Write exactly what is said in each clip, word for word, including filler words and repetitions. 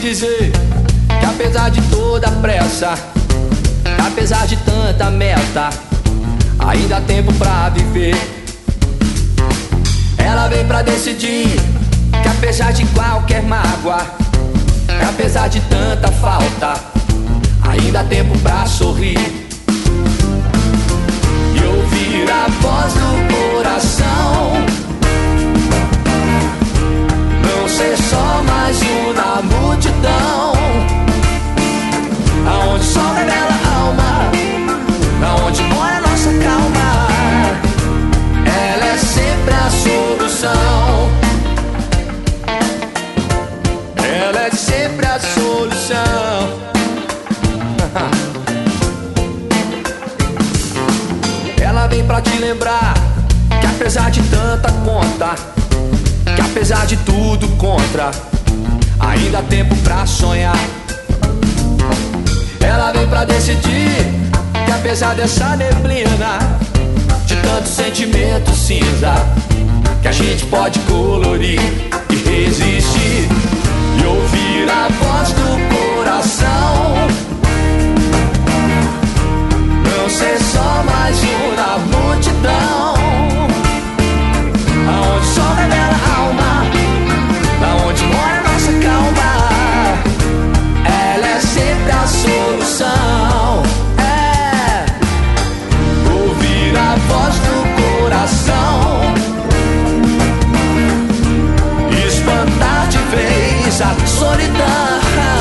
dizer que apesar de toda a pressa, apesar de tanta meta, ainda há tempo pra viver. Ela veio pra decidir que apesar de qualquer mágoa, apesar de tanta falta, ainda há tempo pra sorrir e ouvir a voz do coração. Não ser só mais um na multidão, aonde o sol revela a alma, aonde mora a nossa calma. Ela é sempre a solução. Ela é sempre a solução. Ela vem pra te lembrar que apesar de tanta conta, que apesar de tudo contra, ainda há tempo pra sonhar. Ela vem pra decidir que apesar dessa neblina, de tanto sentimento cinza, que a gente pode colorir e resistir e ouvir a voz do coração. Não ser só mais um na multidão, aonde o sol revela a alma, aonde mora a nossa calma. Ela é sempre a solução. É ouvir a voz do coração, espantar de vez a solidão,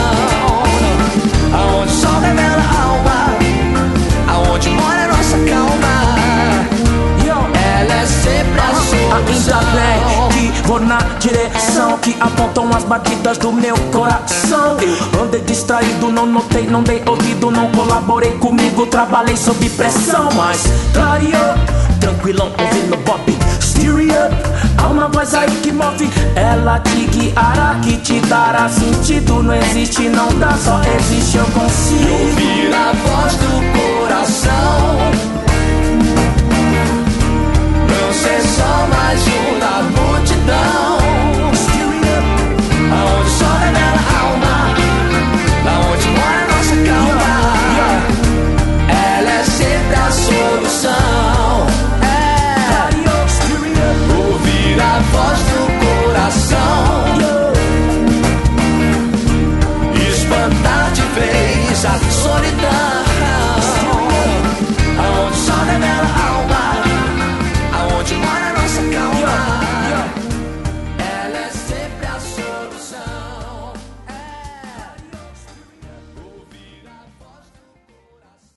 aonde o sol revela a alma, aonde mora a nossa calma. Ela é sempre a solução. Ainda bem que vou na direção que apontam as batidas do meu coração. Eu andei distraído, não notei, não dei ouvido, não colaborei comigo, trabalhei sob pressão. Mas clareou, tranquilão, ouvindo Bob Steer up. Há uma voz aí que move, ela te guiará, que te dará sentido. Não existe, não dá, só existe, eu consigo. E ouvir a voz do coração, não ser só mais um na multidão, aonde o sol revela a alma, aonde mora a nossa calma. Ela é sempre a solução. É ouvir a voz do coração, espantar de vez a solidão, aonde o sol revela